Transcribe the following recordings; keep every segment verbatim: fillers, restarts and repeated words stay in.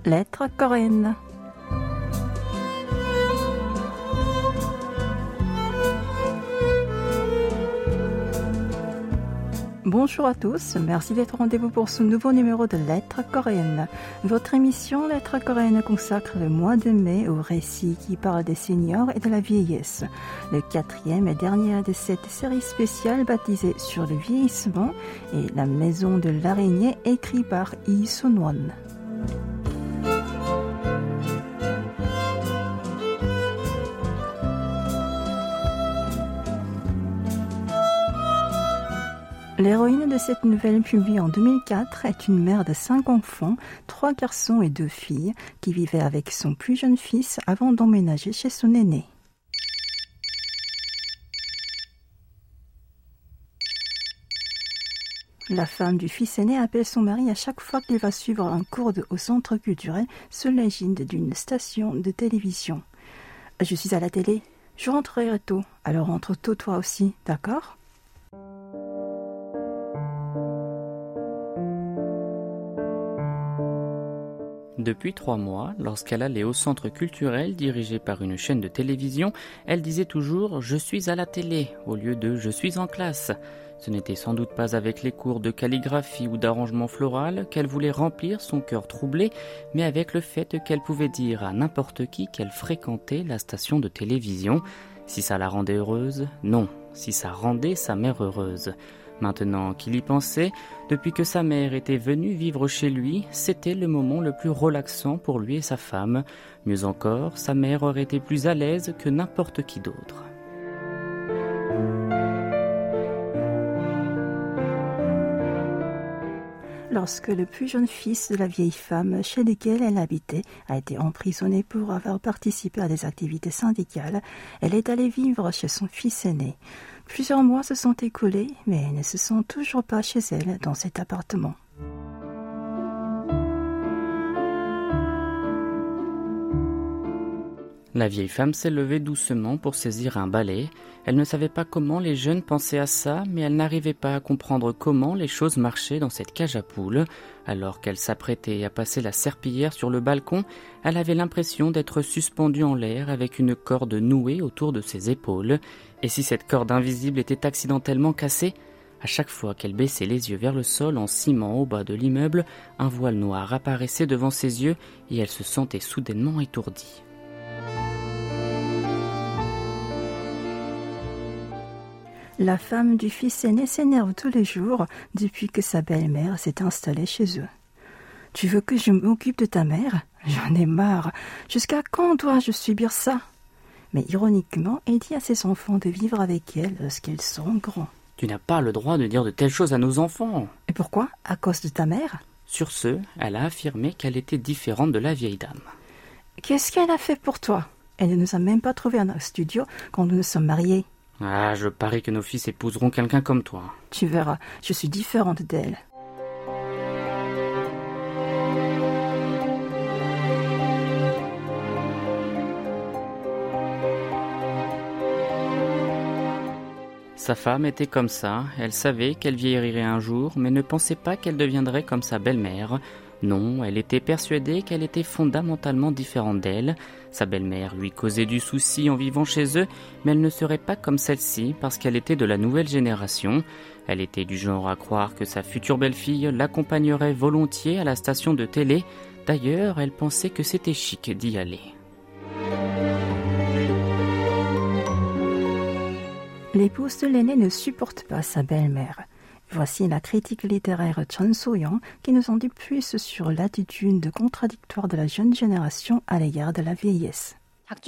Lettres coréennes. Bonjour à tous, merci d'être au rendez-vous pour ce nouveau numéro de Lettres coréennes. Votre émission Lettres coréennes consacre le mois de mai au récit qui parle des seniors et de la vieillesse. Le quatrième et dernier de cette série spéciale baptisée Sur le vieillissement et La maison de l'araignée écrit par Lee Sun-won. L'héroïne de cette nouvelle publiée en deux mille quatre est une mère de cinq enfants, trois garçons et deux filles, qui vivait avec son plus jeune fils avant d'emménager chez son aîné. La femme du fils aîné appelle son mari à chaque fois qu'il va suivre un cours de, au centre culturel sous l'égide d'une station de télévision. « Je suis à la télé, je rentrerai tôt, alors rentre tôt toi aussi, d'accord ?» Depuis trois mois, lorsqu'elle allait au centre culturel dirigé par une chaîne de télévision, elle disait toujours « Je suis à la télé » au lieu de « Je suis en classe ». Ce n'était sans doute pas avec les cours de calligraphie ou d'arrangement floral qu'elle voulait remplir son cœur troublé, mais avec le fait qu'elle pouvait dire à n'importe qui qu'elle fréquentait la station de télévision. Si ça la rendait heureuse, non. Si ça rendait sa mère heureuse. Maintenant qu'il y pensait, depuis que sa mère était venue vivre chez lui, c'était le moment le plus relaxant pour lui et sa femme. Mieux encore, sa mère aurait été plus à l'aise que n'importe qui d'autre. Lorsque le plus jeune fils de la vieille femme chez laquelle elle habitait a été emprisonné pour avoir participé à des activités syndicales, elle est allée vivre chez son fils aîné. Plusieurs mois se sont écoulés, mais elle ne se sent toujours pas chez elle dans cet appartement. La vieille femme s'est levée doucement pour saisir un balai. Elle ne savait pas comment les jeunes pensaient à ça, mais elle n'arrivait pas à comprendre comment les choses marchaient dans cette cage à poules. Alors qu'elle s'apprêtait à passer la serpillière sur le balcon, elle avait l'impression d'être suspendue en l'air avec une corde nouée autour de ses épaules. Et si cette corde invisible était accidentellement cassée ? À chaque fois qu'elle baissait les yeux vers le sol en ciment au bas de l'immeuble, un voile noir apparaissait devant ses yeux et elle se sentait soudainement étourdie. La femme du fils aîné s'énerve tous les jours depuis que sa belle-mère s'est installée chez eux. « Tu veux que je m'occupe de ta mère ? J'en ai marre. Jusqu'à quand dois-je subir ça ?» Mais ironiquement, elle dit à ses enfants de vivre avec elle lorsqu'ils seront grands. « Tu n'as pas le droit de dire de telles choses à nos enfants. » Et pourquoi ? À cause de ta mère ? Sur ce, elle a affirmé qu'elle était différente de la vieille dame. « Qu'est-ce qu'elle a fait pour toi ? Elle ne nous a même pas trouvé un studio quand nous nous sommes mariés. » Ah, je parie que nos fils épouseront quelqu'un comme toi. Tu verras, je suis différente d'elle. Sa femme était comme ça, elle savait qu'elle vieillirait un jour, mais ne pensait pas qu'elle deviendrait comme sa belle-mère. Non, elle était persuadée qu'elle était fondamentalement différente d'elle. Sa belle-mère lui causait du souci en vivant chez eux, mais elle ne serait pas comme celle-ci parce qu'elle était de la nouvelle génération. Elle était du genre à croire que sa future belle-fille l'accompagnerait volontiers à la station de télé. D'ailleurs, elle pensait que c'était chic d'y aller. L'épouse de l'aîné ne supporte pas sa belle-mère. Voici la critique littéraire Chun So-young qui nous en dit plus sur l'attitude contradictoire de la jeune génération à l'égard de la vieillesse.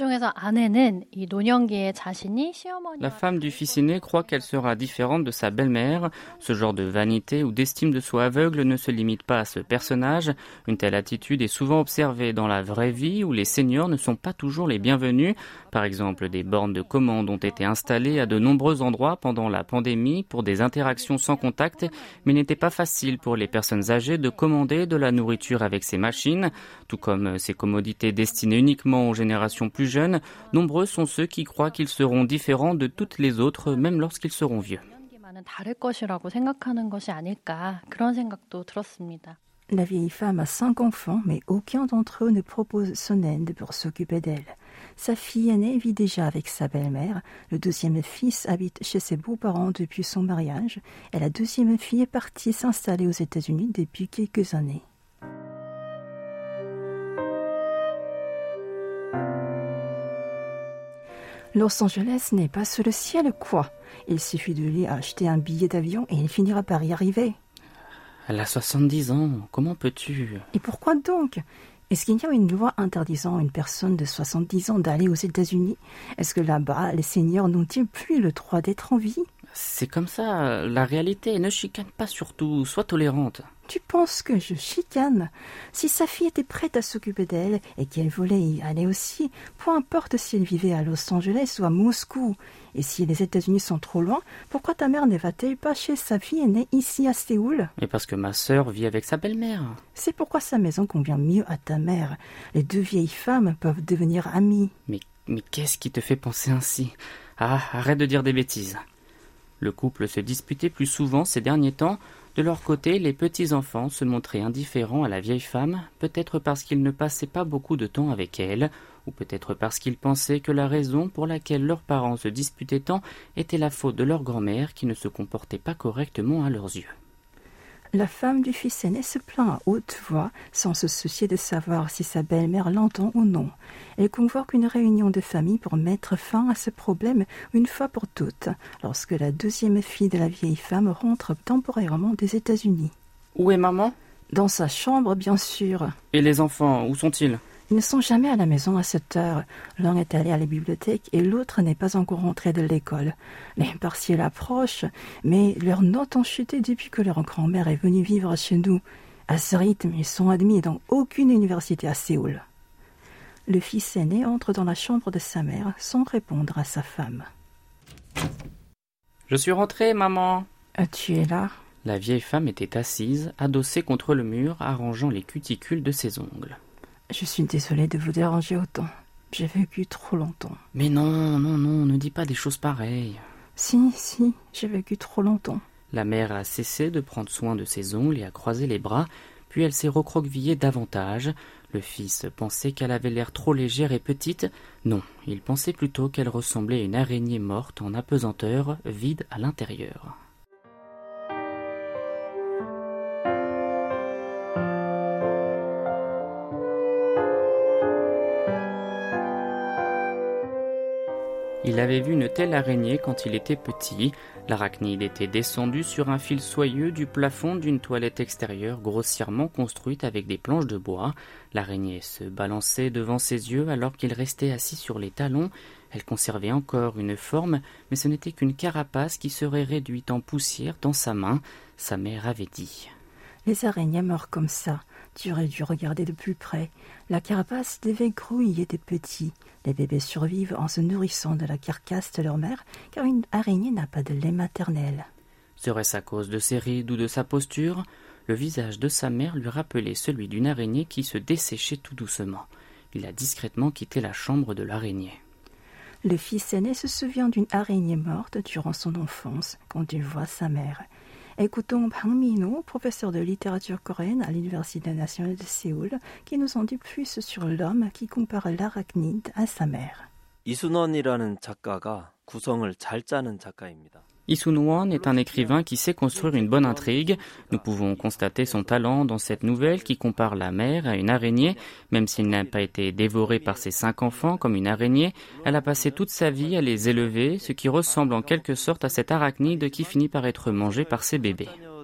La femme du fils aîné croit qu'elle sera différente de sa belle-mère. Ce genre de vanité ou d'estime de soi aveugle ne se limite pas à ce personnage. Une telle attitude est souvent observée dans la vraie vie où les seniors ne sont pas toujours les bienvenus. Par exemple, des bornes de commande ont été installées à de nombreux endroits pendant la pandémie pour des interactions sans contact, mais il n'était pas facile pour les personnes âgées de commander de la nourriture avec ces machines. Tout comme ces commodités destinées uniquement aux générations plus jeunes, nombreux sont ceux qui croient qu'ils seront différents de toutes les autres, même lorsqu'ils seront vieux. La vieille femme a cinq enfants, mais aucun d'entre eux ne propose son aide pour s'occuper d'elle. Sa fille aînée vit déjà avec sa belle-mère, le deuxième fils habite chez ses beaux-parents depuis son mariage, et la deuxième fille est partie s'installer aux États-Unis depuis quelques années. Los Angeles n'est pas sous le ciel, quoi. Il suffit de lui acheter un billet d'avion et il finira par y arriver. Elle a soixante-dix ans, comment peux-tu... Et pourquoi donc ? Est-ce qu'il y a une loi interdisant à une personne de soixante-dix ans d'aller aux États-Unis ? Est-ce que là-bas, les seniors n'ont-ils plus le droit d'être en vie ? C'est comme ça, la réalité, ne chicane pas surtout, sois tolérante. Tu penses que je chicane ? Si sa fille était prête à s'occuper d'elle et qu'elle voulait y aller aussi, peu importe si elle vivait à Los Angeles ou à Moscou. Et si les États-Unis sont trop loin, pourquoi ta mère ne va-t-elle pas chez sa fille aînée ici à Séoul ? Et parce que ma sœur vit avec sa belle-mère. C'est pourquoi sa maison convient mieux à ta mère. Les deux vieilles femmes peuvent devenir amies. Mais, mais qu'est-ce qui te fait penser ainsi ? Ah, arrête de dire des bêtises. Le couple se disputait plus souvent ces derniers temps. De leur côté, les petits-enfants se montraient indifférents à la vieille femme, peut-être parce qu'ils ne passaient pas beaucoup de temps avec elle, ou peut-être parce qu'ils pensaient que la raison pour laquelle leurs parents se disputaient tant était la faute de leur grand-mère qui ne se comportait pas correctement à leurs yeux. La femme du fils aîné se plaint à haute voix, sans se soucier de savoir si sa belle-mère l'entend ou non. Elle convoque une réunion de famille pour mettre fin à ce problème une fois pour toutes, lorsque la deuxième fille de la vieille femme rentre temporairement des États-Unis. Où est maman ? Dans sa chambre, bien sûr. Et les enfants, où sont-ils ? Ils ne sont jamais à la maison à cette heure. L'un est allé à la bibliothèque et l'autre n'est pas encore rentré de l'école. Les partiels approchent, mais leurs notes ont chuté depuis que leur grand-mère est venue vivre chez nous. À ce rythme, ils sont admis dans aucune université à Séoul. Le fils aîné entre dans la chambre de sa mère sans répondre à sa femme. « Je suis rentrée, maman !» Ah, tu es là ? La vieille femme était assise, adossée contre le mur, arrangeant les cuticules de ses ongles. Je suis désolée de vous déranger autant. J'ai vécu trop longtemps. Mais non, non, non, ne dis pas des choses pareilles. Si, si, j'ai vécu trop longtemps. La mère a cessé de prendre soin de ses ongles et a croisé les bras, puis elle s'est recroquevillée davantage. Le fils pensait qu'elle avait l'air trop légère et petite. Non, il pensait plutôt qu'elle ressemblait à une araignée morte en apesanteur, vide à l'intérieur. Il avait vu une telle araignée quand il était petit. L'arachnide était descendue sur un fil soyeux du plafond d'une toilette extérieure grossièrement construite avec des planches de bois. L'araignée se balançait devant ses yeux alors qu'il restait assis sur les talons. Elle conservait encore une forme, mais ce n'était qu'une carapace qui serait réduite en poussière dans sa main. Sa mère avait dit. Les araignées meurent comme ça. Tu aurais dû regarder de plus près. La carapace devait grouiller des petits. Les bébés survivent en se nourrissant de la carcasse de leur mère, car une araignée n'a pas de lait maternel. Serait-ce à cause de ses rides ou de sa posture ? Le visage de sa mère lui rappelait celui d'une araignée qui se desséchait tout doucement. Il a discrètement quitté la chambre de l'araignée. Le fils aîné se souvient d'une araignée morte durant son enfance, quand il voit sa mère. Écoutons Bang Min-ho, professeur de littérature coréenne à l'Université nationale de Séoul, qui nous en dit plus sur l'homme qui compare l'arachnide à sa mère. 이순원이라는 작가가 구성을 잘 짜는 작가입니다. Lee Sun-won est un écrivain qui sait construire une bonne intrigue. Nous pouvons constater son talent dans cette nouvelle qui compare la mère à une araignée. Même s'il n'a pas été dévoré par ses cinq enfants comme une araignée, elle a passé toute sa vie à les élever, ce qui ressemble en quelque sorte à cette arachnide qui finit par être mangée par ses bébés.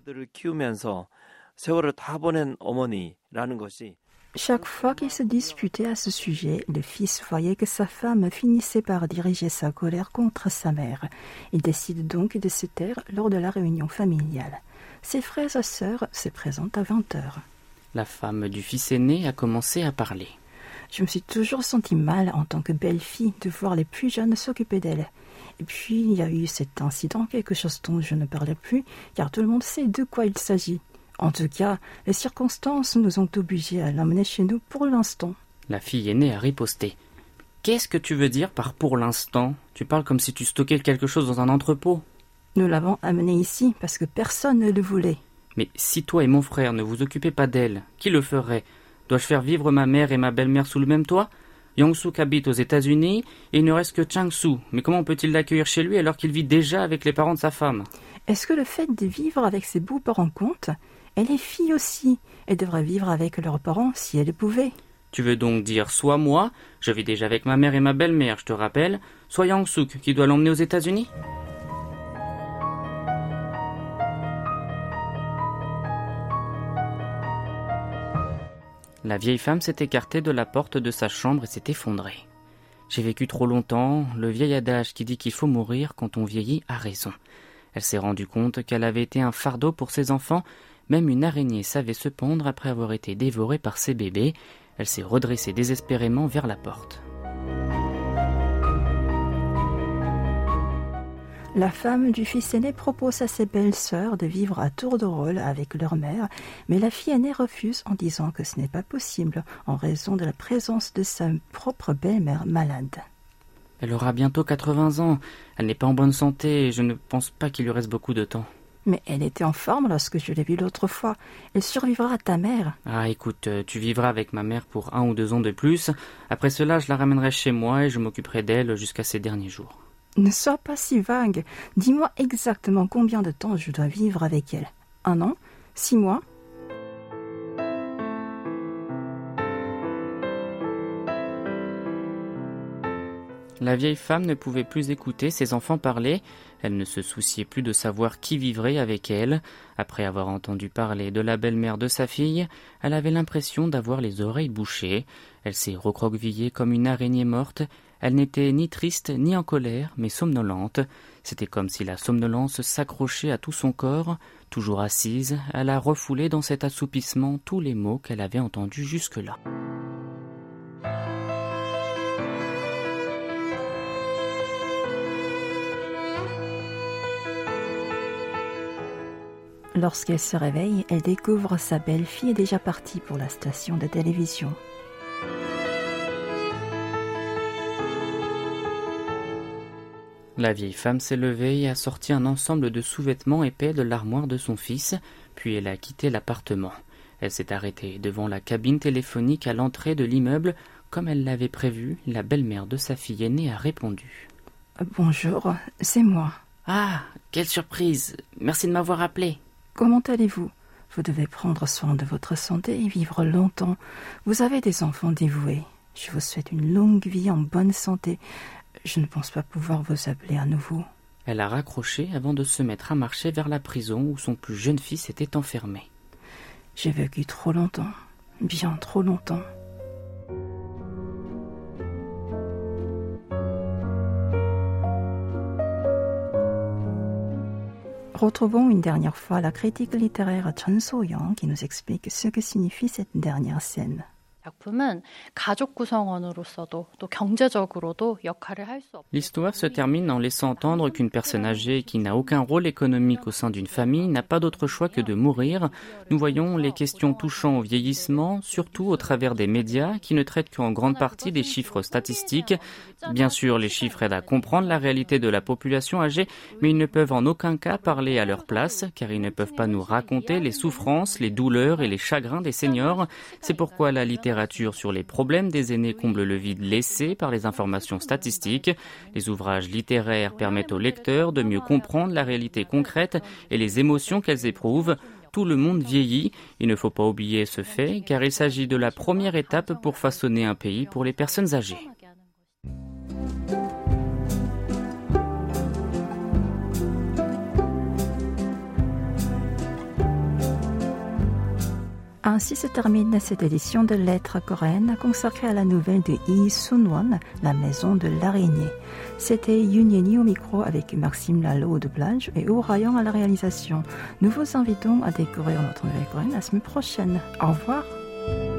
Chaque fois qu'il se disputait à ce sujet, le fils voyait que sa femme finissait par diriger sa colère contre sa mère. Il décide donc de se taire lors de la réunion familiale. Ses frères et sœurs se présentent à vingt heures. La femme du fils aîné a commencé à parler. Je me suis toujours sentie mal en tant que belle-fille de voir les plus jeunes s'occuper d'elle. Et puis il y a eu cet incident, quelque chose dont je ne parlais plus, car tout le monde sait de quoi il s'agit. En tout cas, les circonstances nous ont obligés à l'emmener chez nous pour l'instant. La fille aînée a riposté. Qu'est-ce que tu veux dire par pour l'instant ? Tu parles comme si tu stockais quelque chose dans un entrepôt. Nous l'avons amené ici parce que personne ne le voulait. Mais si toi et mon frère ne vous occupez pas d'elle, qui le ferait? Dois-je faire vivre ma mère et ma belle-mère sous le même toit? Young-suk habite aux États-Unis et il ne reste que Chang-soo. Mais comment peut-il l'accueillir chez lui alors qu'il vit déjà avec les parents de sa femme? Est-ce que le fait de vivre avec ses beaux-parents compte? Elle est fille aussi. Elle devrait vivre avec leurs parents si elle le pouvait. Tu veux donc dire soit moi, je vis déjà avec ma mère et ma belle-mère, je te rappelle, soit Young-suk qui doit l'emmener aux États-Unis? La vieille femme s'est écartée de la porte de sa chambre et s'est effondrée. J'ai vécu trop longtemps, le vieil adage qui dit qu'il faut mourir quand on vieillit a raison. Elle s'est rendue compte qu'elle avait été un fardeau pour ses enfants, même une araignée savait se pendre après avoir été dévorée par ses bébés. Elle s'est redressée désespérément vers la porte. La femme du fils aîné propose à ses belles-sœurs de vivre à tour de rôle avec leur mère, mais la fille aînée refuse en disant que ce n'est pas possible en raison de la présence de sa propre belle-mère malade. Elle aura bientôt quatre-vingts ans. Elle n'est pas en bonne santé et je ne pense pas qu'il lui reste beaucoup de temps. Mais elle était en forme lorsque je l'ai vue l'autre fois. Elle survivra à ta mère. Ah, écoute, tu vivras avec ma mère pour un ou deux ans de plus. Après cela, je la ramènerai chez moi et je m'occuperai d'elle jusqu'à ses derniers jours. Ne sois pas si vague. Dis-moi exactement combien de temps je dois vivre avec elle. Un an? Six mois? La vieille femme ne pouvait plus écouter ses enfants parler. Elle ne se souciait plus de savoir qui vivrait avec elle. Après avoir entendu parler de la belle-mère de sa fille, elle avait l'impression d'avoir les oreilles bouchées. Elle s'est recroquevillée comme une araignée morte. Elle n'était ni triste ni en colère, mais somnolente. C'était comme si la somnolence s'accrochait à tout son corps. Toujours assise, elle a refoulé dans cet assoupissement tous les mots qu'elle avait entendus jusque-là. Lorsqu'elle se réveille, elle découvre sa belle-fille est déjà partie pour la station de télévision. La vieille femme s'est levée et a sorti un ensemble de sous-vêtements épais de l'armoire de son fils, puis elle a quitté l'appartement. Elle s'est arrêtée devant la cabine téléphonique à l'entrée de l'immeuble. Comme elle l'avait prévu, la belle-mère de sa fille aînée a répondu. « Bonjour, c'est moi. »« Ah, quelle surprise! Merci de m'avoir appelé. »« Comment allez-vous? Vous devez prendre soin de votre santé et vivre longtemps. Vous avez des enfants dévoués. Je vous souhaite une longue vie en bonne santé. Je ne pense pas pouvoir vous appeler à nouveau. » Elle a raccroché avant de se mettre à marcher vers la prison où son plus jeune fils était enfermé. « J'ai vécu trop longtemps, bien trop longtemps. » Retrouvons une dernière fois la critique littéraire Chun So-young qui nous explique ce que signifie cette dernière scène. L'histoire se termine en laissant entendre qu'une personne âgée qui n'a aucun rôle économique au sein d'une famille n'a pas d'autre choix que de mourir. Nous voyons les questions touchant au vieillissement, surtout au travers des médias qui ne traitent qu'en grande partie des chiffres statistiques. Bien sûr, les chiffres aident à comprendre la réalité de la population âgée, mais ils ne peuvent en aucun cas parler à leur place, car ils ne peuvent pas nous raconter les souffrances, les douleurs et les chagrins des seniors. C'est pourquoi la littérature sur les problèmes des aînés comble le vide laissé par les informations statistiques. Les ouvrages littéraires permettent aux lecteurs de mieux comprendre la réalité concrète et les émotions qu'elles éprouvent. Tout le monde vieillit. Il ne faut pas oublier ce fait, car il s'agit de la première étape pour façonner un pays pour les personnes âgées. Ainsi se termine cette édition de Lettres coréennes consacrée à la nouvelle de Lee Sun-won, La maison de l'araignée. C'était Yoon Yeni au micro avec Maxime Lalo au doublage et Oh Rayon à la réalisation. Nous vous invitons à découvrir notre nouvelle coréenne la semaine prochaine. Au revoir.